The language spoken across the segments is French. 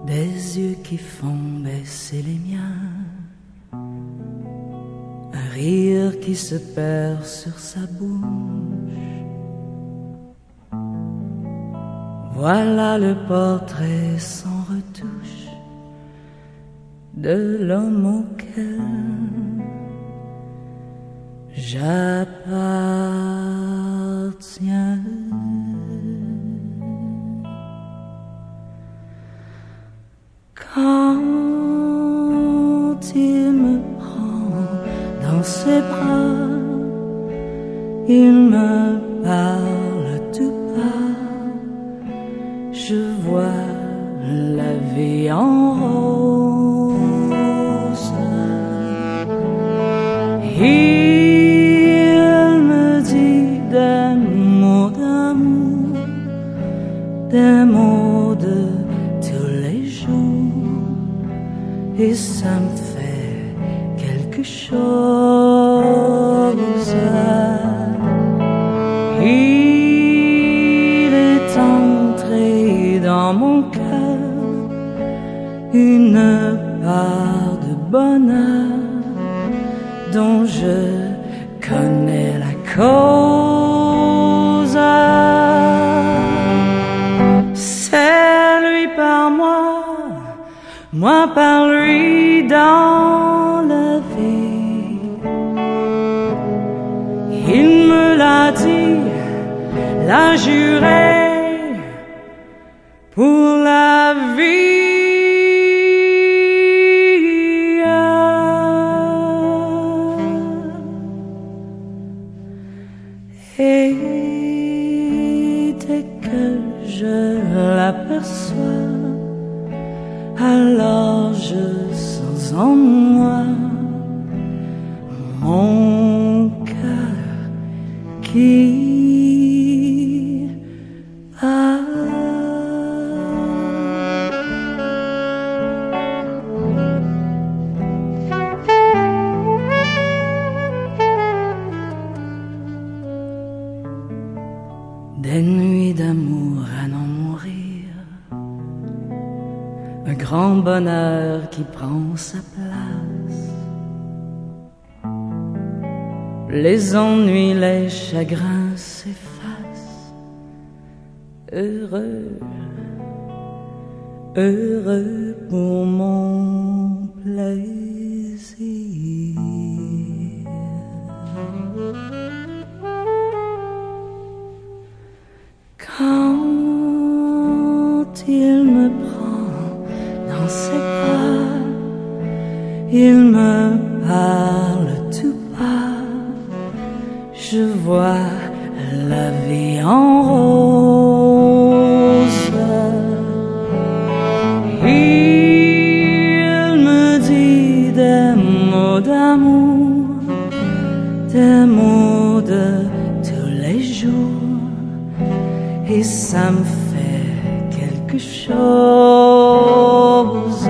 des yeux qui font baisser les miens, un rire qui se perd sur sa bouche. Voilà le portrait sans retouche de l'homme auquel j'appartiens. Quand il me prend dans ses bras, il me parle tout bas, je vois la vie en rose. Il me dit des mots d'amour, des mots de tous les jours, et ça me fait quelque chose. Il est entré dans mon cœur une part de bonheur dont je connais la cause. C'est lui par moi, moi par lui dans la vie. Il me l'a dit, l'a juré pour la vie. Et dès que je l'aperçois, alors je sens en moi mon cœur qui bat. Des nuits d'amour à n'en mourir, un grand bonheur qui prend sa place. Les ennuis, les chagrins s'effacent. Heureux, heureux pour mon plaisir. Quand il me prend dans ses bras, il me parle tout bas, je vois la vie en rose. Il me dit des mots d'amour, des mots de tous les jours, et ça me fait quelque chose.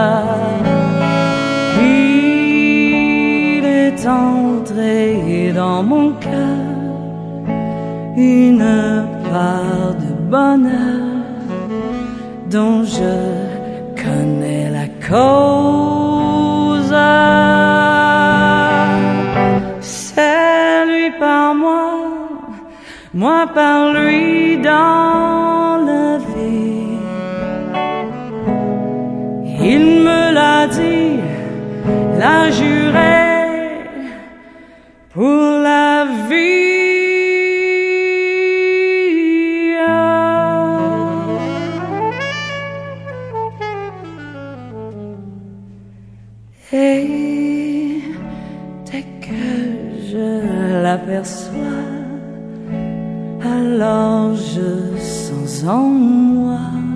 Il est entré dans mon cœur une part de bonheur dont je connais la cause. C'est lui par moi, moi par lui dans la vie. Il me l'a dit, l'a juré pour la vie. Et dès que je l'aperçois, alors je sens en moi